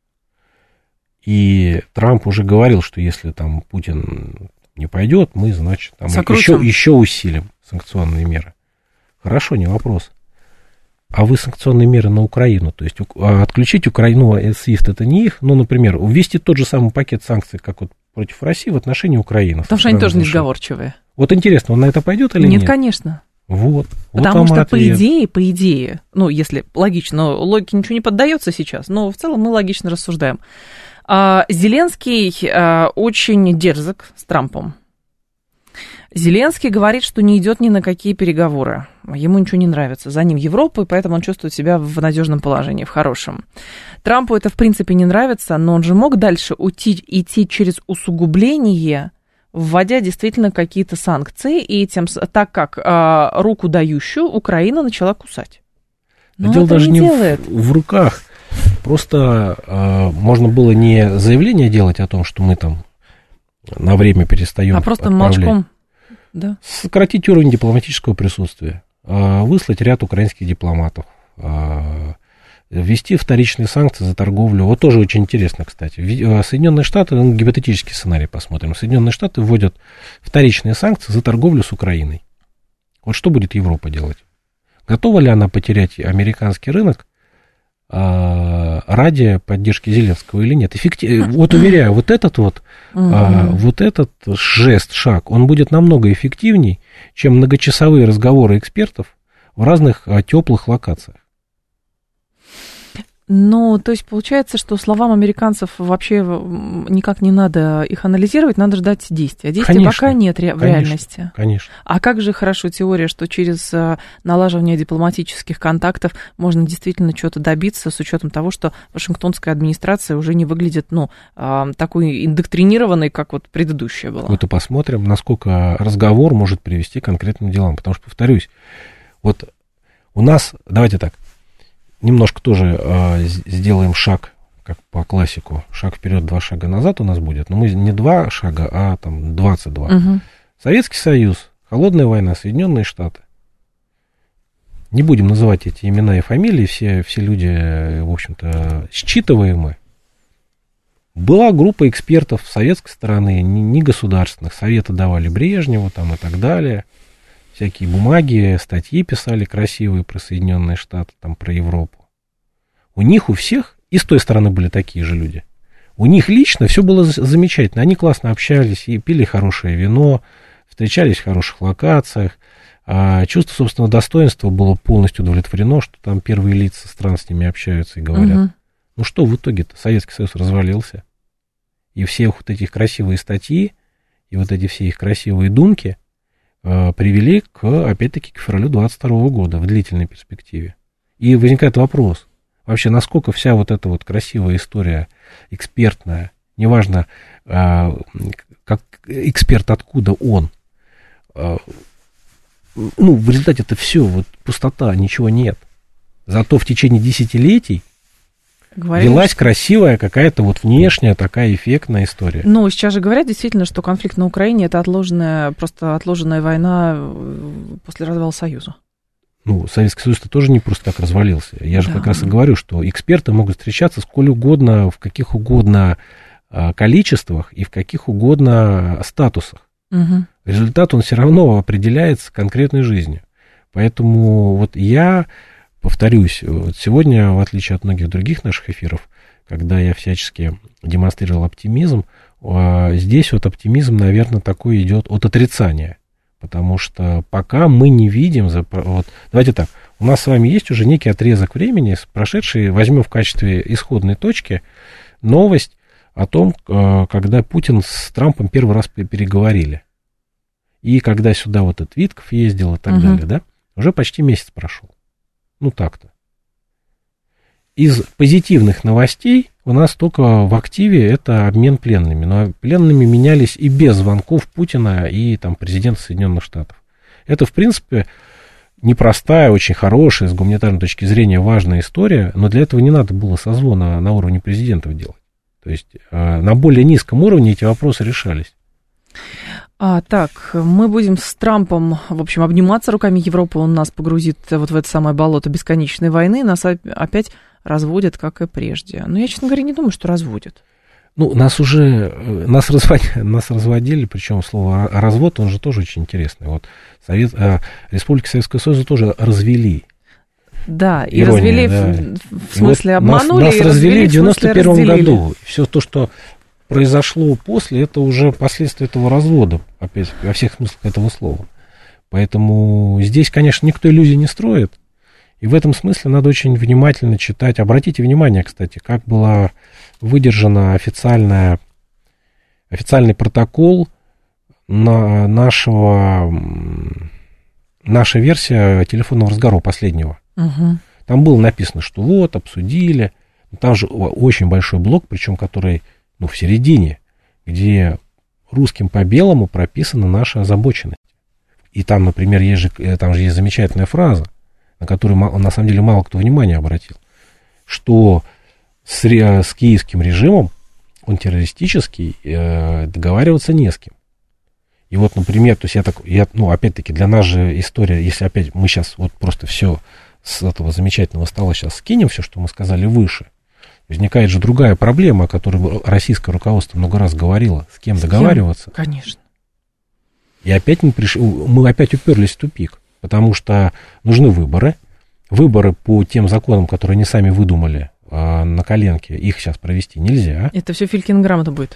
Speaker 3: И Трамп уже говорил, что если там Путин не пойдет, мы, значит, там еще усилим санкционные меры. Хорошо, не вопрос. А вы санкционные меры на Украину, то есть отключить Украину, SWIFT это не их, например, ввести тот же самый пакет санкций, как вот против России в отношении Украины.
Speaker 2: Потому что они тоже несговорчивые.
Speaker 3: Вот интересно, он на это пойдет или нет?
Speaker 2: Нет, конечно.
Speaker 3: Вот.
Speaker 2: Потому что, по идее, если логично, логике ничего не поддается сейчас, но в целом мы логично рассуждаем. Зеленский очень дерзок с Трампом. Зеленский говорит, что не идет ни на какие переговоры. Ему ничего не нравится. За ним Европа, и поэтому он чувствует себя в надежном положении, в хорошем. Трампу это, в принципе, не нравится, но он же мог дальше идти через усугубление, вводя действительно какие-то санкции, и так как руку дающую Украина начала кусать. Но
Speaker 3: дело даже не в руках. Просто можно было не заявление делать о том, что мы там на время перестаем
Speaker 2: просто молчком. Да.
Speaker 3: Сократить уровень дипломатического присутствия, выслать ряд украинских дипломатов, ввести вторичные санкции за торговлю. Вот тоже очень интересно, кстати. Соединенные Штаты, гипотетический сценарий посмотрим. Соединенные Штаты вводят вторичные санкции за торговлю с Украиной. Вот что будет Европа делать? Готова ли она потерять американский рынок ради поддержки Зеленского или нет? Вот уверяю, вот этот шаг, он будет намного эффективней, чем многочасовые разговоры экспертов в разных теплых локациях.
Speaker 2: То есть получается, что словам американцев вообще никак не надо их анализировать, надо ждать действий. А действий пока нет в реальности.
Speaker 3: Конечно.
Speaker 2: А как же хорошо теория, что через налаживание дипломатических контактов можно действительно чего-то добиться, с учетом того, что Вашингтонская администрация уже не выглядит, такой индоктринированной, как вот предыдущая была.
Speaker 3: Вот и посмотрим, насколько разговор может привести к конкретным делам. Потому что, повторюсь, вот у нас, давайте так, немножко тоже сделаем шаг, как по классику. Шаг вперед, 2 шага назад у нас будет. Но мы не 2 шага, а там 22.
Speaker 2: Угу.
Speaker 3: Советский Союз, холодная война, Соединенные Штаты. Не будем называть эти имена и фамилии, все люди, в общем-то, считываемые. Была группа экспертов с советской стороны, не государственных. Советы давали Брежневу там, и так далее. Всякие бумаги, статьи писали красивые про Соединенные Штаты, там, про Европу. У них у всех, и с той стороны были такие же люди, у них лично все было замечательно. Они классно общались и пили хорошее вино, встречались в хороших локациях. Чувство собственного достоинства было полностью удовлетворено, что там первые лица стран с ними общаются и говорят. Ну что в итоге-то? Советский Союз развалился. И все вот эти красивые статьи, и вот эти все их красивые думки привели, опять-таки, к февралю 22 года в длительной перспективе. И возникает вопрос, вообще, насколько вся вот эта вот красивая история экспертная, неважно, как эксперт, откуда он, в результате это все, вот пустота, ничего нет. Зато в течение десятилетий велась красивая какая-то вот внешняя такая эффектная история.
Speaker 2: Ну, сейчас же говорят действительно, что конфликт на Украине — это просто отложенная война после развала Союза.
Speaker 3: Ну, Советский Союз-то тоже не просто так развалился. Я же как раз и говорю, что эксперты могут встречаться сколь угодно, в каких угодно количествах и в каких угодно статусах. Угу. Результат, он все равно определяется конкретной жизнью. Поэтому вот я повторюсь, вот сегодня, в отличие от многих других наших эфиров, когда я всячески демонстрировал оптимизм, здесь вот оптимизм, наверное, такой идет от отрицания. Потому что пока мы не видим... Вот, давайте так, у нас с вами есть уже некий отрезок времени, прошедший, возьмем в качестве исходной точки новость о том, когда Путин с Трампом первый раз переговорили. И когда сюда вот этот Витков ездил и так далее, да, уже почти месяц прошел. Ну, так-то. Из позитивных новостей у нас только в активе это обмен пленными. Но пленными менялись и без звонков Путина и там президента Соединенных Штатов. Это, в принципе, непростая, очень хорошая, с гуманитарной точки зрения важная история, но для этого не надо было созвона на уровне президентов делать. То есть на более низком уровне эти вопросы решались.
Speaker 2: Так, мы будем с Трампом, в общем, обниматься руками Европы, он нас погрузит вот в это самое болото бесконечной войны, нас опять разводят, как и прежде. Но я, честно говоря, не думаю, что разводят.
Speaker 3: Ну, нас разводили, причем слово развод, он же тоже очень интересный. Вот Республики Советского Союза тоже развели.
Speaker 2: Да, и развели в смысле вот обманули.
Speaker 3: Нас развели в 91 году. Все то, что произошло после, это уже последствия этого развода, опять, во всех смыслах этого слова. Поэтому здесь, конечно, никто иллюзий не строит. И в этом смысле надо очень внимательно читать. Обратите внимание, кстати, как была выдержана официальный протокол на наша версия телефонного разговора последнего. Угу. Там было написано, что вот, обсудили. Там же очень большой блок, причем который, в середине, где русским по белому прописана наша озабоченность. И там, например, там же есть замечательная фраза, на которую, на самом деле, мало кто внимания обратил, что с киевским режимом, он террористический, договариваться не с кем. И вот, например, то есть опять-таки, для нас же история, если опять мы сейчас вот просто все с этого замечательного стола сейчас скинем, все, что мы сказали выше, возникает же другая проблема, о которой российское руководство много раз говорило, с кем договариваться.
Speaker 2: Конечно.
Speaker 3: И опять мы опять уперлись в тупик, потому что нужны выборы по тем законам, которые они сами выдумали на коленке, их сейчас провести нельзя.
Speaker 2: Это все Филькина грамота будет.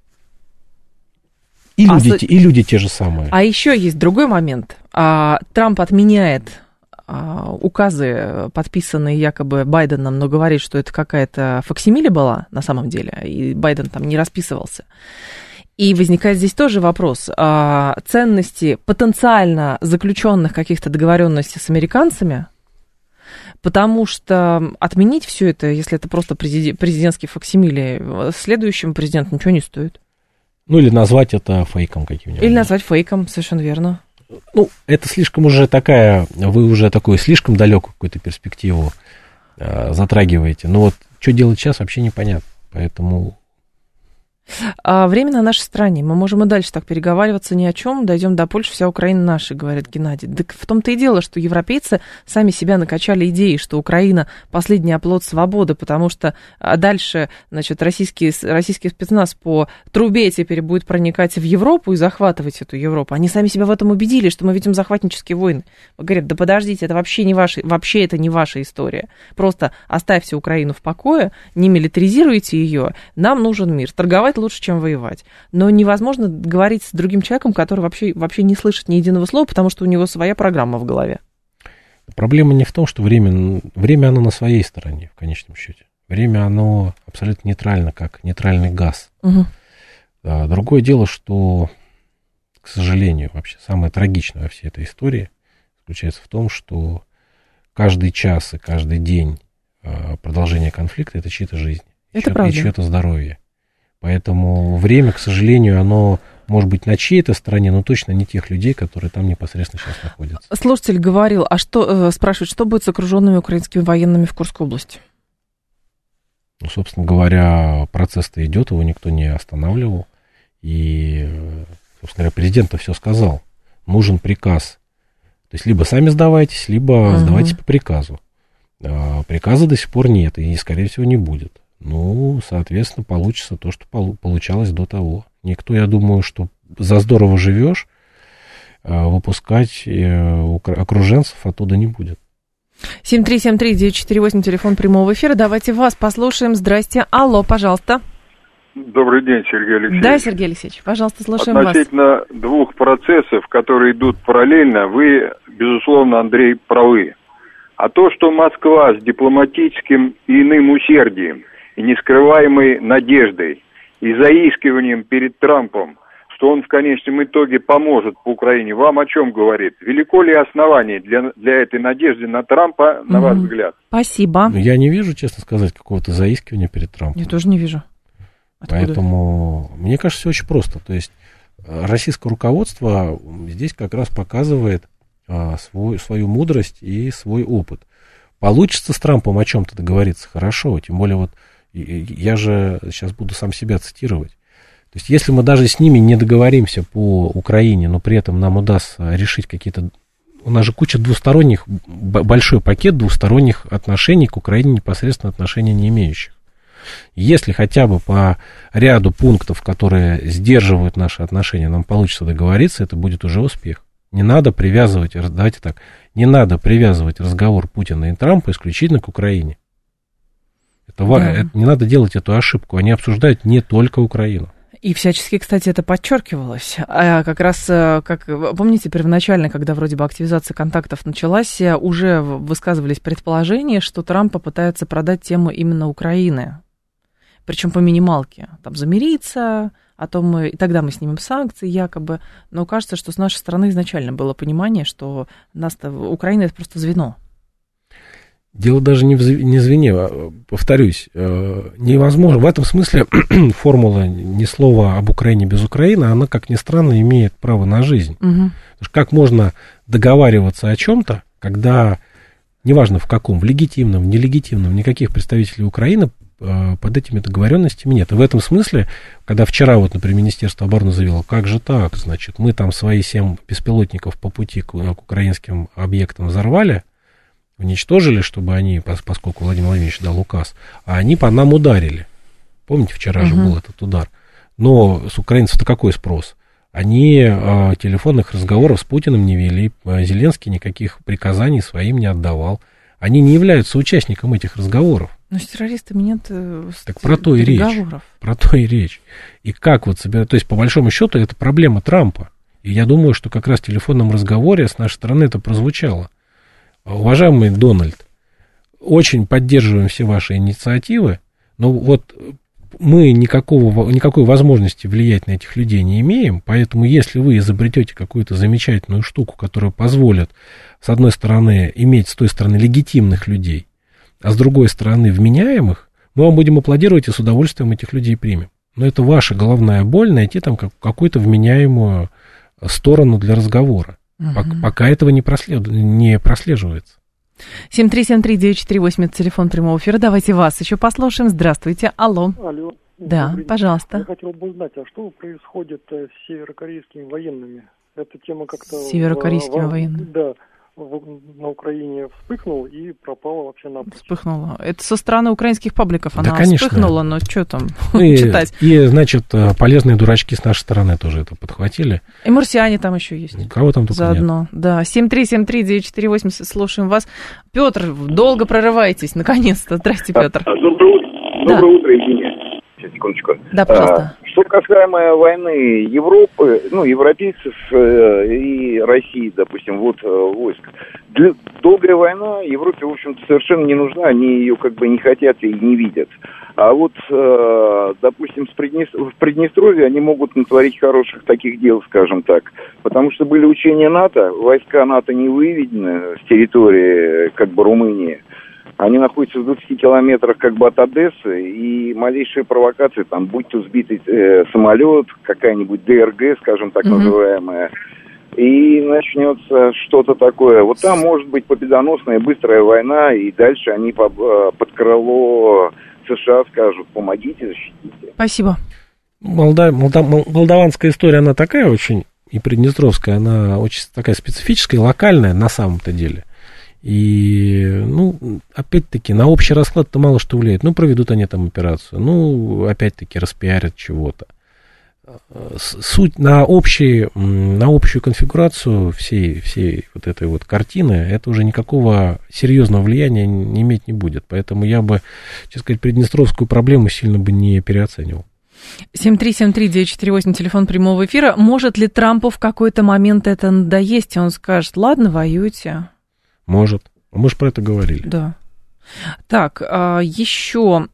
Speaker 3: И люди те же самые.
Speaker 2: А еще есть другой момент. Трамп отменяет указы, подписанные якобы Байденом, но говорит, что это какая-то факсимиле была на самом деле, и Байден там не расписывался. И возникает здесь тоже вопрос ценности потенциально заключенных каких-то договоренностей с американцами, потому что отменить все это, если это просто президентский факсимиле, следующему президенту ничего не стоит.
Speaker 3: Ну, или назвать это фейком каким-нибудь.
Speaker 2: Или назвать фейком, совершенно верно.
Speaker 3: Ну, это слишком уже вы уже такую слишком далекую какую-то перспективу затрагиваете. Но вот что делать сейчас, вообще непонятно. Поэтому...
Speaker 2: Время на нашей стороне. Мы можем и дальше так переговариваться ни о чем. Дойдем до Польши, вся Украина наша, говорит Геннадий. Так в том-то и дело, что европейцы сами себя накачали идеей, что Украина последний оплот свободы, потому что дальше, значит, российский спецназ по трубе теперь будет проникать в Европу и захватывать эту Европу. Они сами себя в этом убедили, что мы ведем захватнические войны. Говорят, да подождите, это вообще это не ваша история. Просто оставьте Украину в покое, не милитаризируйте ее, нам нужен мир. Торговать лучше, чем воевать. Но невозможно говорить с другим человеком, который вообще не слышит ни единого слова, потому что у него своя программа в голове.
Speaker 3: Проблема не в том, что время оно на своей стороне, в конечном счете. Время, оно абсолютно нейтрально, как нейтральный газ.
Speaker 2: Угу.
Speaker 3: Другое дело, что, к сожалению, вообще самое трагичное во всей этой истории заключается в том, что каждый час и каждый день продолжения конфликта — это чья-то жизнь, и чье-то здоровье. Поэтому время, к сожалению, оно может быть на чьей-то стороне, но точно не тех людей, которые там непосредственно сейчас находятся.
Speaker 2: Слушатель говорил, спрашивает, что будет с окруженными украинскими военными в Курской области?
Speaker 3: Ну, собственно говоря, процесс-то идет, его никто не останавливал. И, собственно говоря, президент-то все сказал. Нужен приказ. То есть, либо сами сдавайтесь, либо сдавайтесь по приказу. Приказа до сих пор нет, и, скорее всего, не будет. Ну, соответственно, получится то, что получалось до того. Никто, я думаю, что за здорово живешь, выпускать окруженцев оттуда не будет.
Speaker 2: 7373948, телефон прямого эфира. Давайте вас послушаем. Здрасте. Алло, пожалуйста.
Speaker 4: Добрый день, Сергей Алексеевич.
Speaker 2: Да, Сергей Алексеевич, пожалуйста, слушаем вас.
Speaker 4: Относительно двух процессов, которые идут параллельно, вы, безусловно, Андрей, правы. А то, что Москва с дипломатическим и иным усердием и нескрываемой надеждой и заискиванием перед Трампом, что он в конечном итоге поможет по Украине, вам о чем говорит? Велико ли основание для этой надежды на Трампа, на ваш взгляд?
Speaker 2: Спасибо.
Speaker 3: Я не вижу, честно сказать, какого-то заискивания перед Трампом.
Speaker 2: Я тоже не вижу. Откуда?
Speaker 3: Поэтому, мне кажется, все очень просто. То есть, российское руководство здесь как раз показывает свою мудрость и свой опыт. Получится с Трампом о чем-то договориться, хорошо. Тем более, вот я же сейчас буду сам себя цитировать. То есть, если мы даже с ними не договоримся по Украине, но при этом нам удастся решить какие-то... У нас же куча двусторонних, большой пакет двусторонних отношений к Украине, непосредственно отношения не имеющих. Если хотя бы по ряду пунктов, которые сдерживают наши отношения, нам получится договориться, это будет уже успех. Не надо привязывать, давайте так, не надо привязывать разговор Путина и Трампа исключительно к Украине. Не надо делать эту ошибку. Они обсуждают не только Украину.
Speaker 2: И всячески, кстати, это подчеркивалось. Как раз, как помните, первоначально, когда вроде бы активизация контактов началась, уже высказывались предположения, что Трамп попытается продать тему именно Украины. Причем по минималке. Там замириться, и тогда мы снимем санкции якобы. Но кажется, что с нашей стороны изначально было понимание, что Украина — это просто звено.
Speaker 3: Дело даже не в звене, повторюсь, невозможно. В этом смысле формула ни слова об Украине без Украины, она, как ни странно, имеет право на жизнь. Угу. Потому что как можно договариваться о чем-то, когда, неважно в каком, в легитимном, в нелегитимном, никаких представителей Украины под этими договоренностями нет. И в этом смысле, когда вчера, вот, например, Министерство обороны заявило, как же так, значит, мы там свои 7 беспилотников по пути к украинским объектам взорвали, уничтожили, чтобы они, поскольку Владимир Владимирович дал указ, а они по нам ударили. Помните, вчера же был этот удар. Но с украинцев-то какой спрос? Они телефонных разговоров с Путиным не вели, Зеленский никаких приказаний своим не отдавал. Они не являются участником этих разговоров.
Speaker 2: Но с террористами нет
Speaker 3: так про то и речь. Про то и речь. И как вот собирать... То есть, по большому счету, это проблема Трампа. И я думаю, что как раз в телефонном разговоре с нашей стороны это прозвучало. Уважаемый Дональд, очень поддерживаем все ваши инициативы, но вот мы никакой возможности влиять на этих людей не имеем, поэтому если вы изобретете какую-то замечательную штуку, которая позволит, с одной стороны, иметь с той стороны легитимных людей, а с другой стороны вменяемых, мы вам будем аплодировать и с удовольствием этих людей примем. Но это ваша головная боль найти там какую-то вменяемую сторону для разговора. Пока этого не прослеживается.
Speaker 2: 7373948, это телефон прямого эфира. Давайте вас еще послушаем. Здравствуйте. Алло.
Speaker 5: Алло.
Speaker 2: Да, пожалуйста.
Speaker 5: Я хотел бы узнать, а что происходит с северокорейскими военными? Эта тема как-то...
Speaker 2: С северокорейскими военными?
Speaker 5: Да, на Украине вспыхнул и пропала вообще напрочь.
Speaker 2: Вспыхнула. Это со стороны украинских пабликов она
Speaker 3: конечно.
Speaker 2: Вспыхнула, но что там
Speaker 3: читать? И, значит, полезные дурачки с нашей стороны тоже это подхватили.
Speaker 2: И марсиане там еще есть.
Speaker 3: Кого там только
Speaker 2: заодно. Нет. Да, 7373948, слушаем вас. Петр, долго прорываетесь, наконец-то. Здрасте, Петр.
Speaker 6: Доброе утро, Евгения. Сейчас, секундочку.
Speaker 2: Да, пожалуйста.
Speaker 6: Что касаемо войны Европы, европейцев и России, допустим, войск. Долгая война Европе, в общем-то, совершенно не нужна, они ее как бы не хотят и не видят. А допустим, в Приднестровье они могут натворить хороших таких дел, скажем так. Потому что были учения НАТО, войска НАТО не выведены с территории как бы Румынии. Они находятся в 20 километрах как бы от Одессы, и малейшие провокации, там, будь то сбитый самолет, какая-нибудь ДРГ, скажем так, называемая, и начнется что-то такое. Вот там может быть победоносная быстрая война, и дальше они под крыло США скажут: помогите, защитите.
Speaker 2: Спасибо.
Speaker 3: Молдаванская история, она такая очень, и приднестровская, она очень такая специфическая, локальная на самом-то деле. И, опять-таки, на общий расклад-то мало что влияет. Проведут они там операцию, опять-таки, распиарят чего-то. Суть на общую конфигурацию всей вот этой вот картины, это уже никакого серьезного влияния не иметь не будет. Поэтому я бы, честно сказать, приднестровскую проблему сильно бы не переоценивал.
Speaker 2: 7373948, телефон прямого эфира. Может ли Трампу в какой-то момент это надоесть, и он скажет: ладно, воюйте?
Speaker 3: Может. Мы же про это говорили.
Speaker 2: Да. Так, еще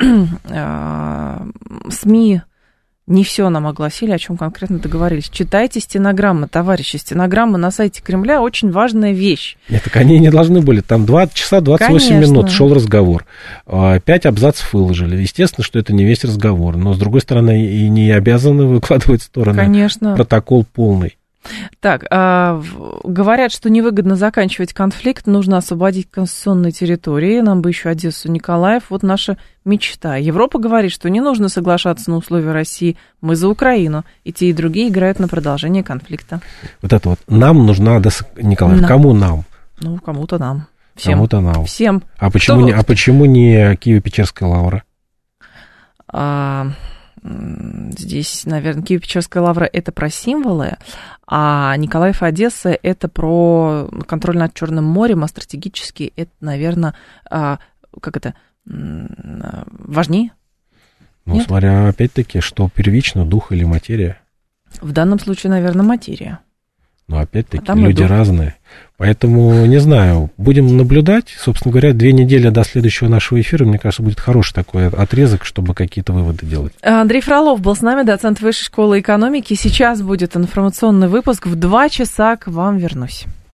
Speaker 2: СМИ не все нам огласили, о чем конкретно договорились. Читайте стенограммы, товарищи. Стенограмма на сайте Кремля очень важная вещь.
Speaker 3: Нет, так они не должны были. Там 2 часа 28 минут шел разговор. 5 абзацев выложили. Естественно, что это не весь разговор. Но, с другой стороны, и не обязаны выкладывать в стороны протокол полный.
Speaker 2: Так, говорят, что невыгодно заканчивать конфликт, нужно освободить конституционные территории, нам бы еще Одессу, Николаев, вот наша мечта. Европа говорит, что не нужно соглашаться на условия России, мы за Украину, и те, и другие играют на продолжение конфликта.
Speaker 3: Вот это вот, нам нужна Одесса, Николаев, кому нам?
Speaker 2: Кому-то нам. Всем.
Speaker 3: Кому-то нам.
Speaker 2: Всем.
Speaker 3: А почему не Киево-Печерская лавра?
Speaker 2: Здесь, наверное, Киево-Печерская лавра – это про символы, а Николаев и Одесса – это про контроль над Черным морем, а стратегически это, наверное, важнее?
Speaker 3: Смотря, опять-таки, что первично, дух или материя.
Speaker 2: В данном случае, наверное, материя.
Speaker 3: Но опять-таки люди разные. Поэтому, не знаю, будем наблюдать. Собственно говоря, 2 недели до следующего нашего эфира, мне кажется, будет хороший такой отрезок, чтобы какие-то выводы делать.
Speaker 2: Андрей Фролов был с нами, доцент Высшей школы экономики. Сейчас будет информационный выпуск. В 2 часа к вам вернусь.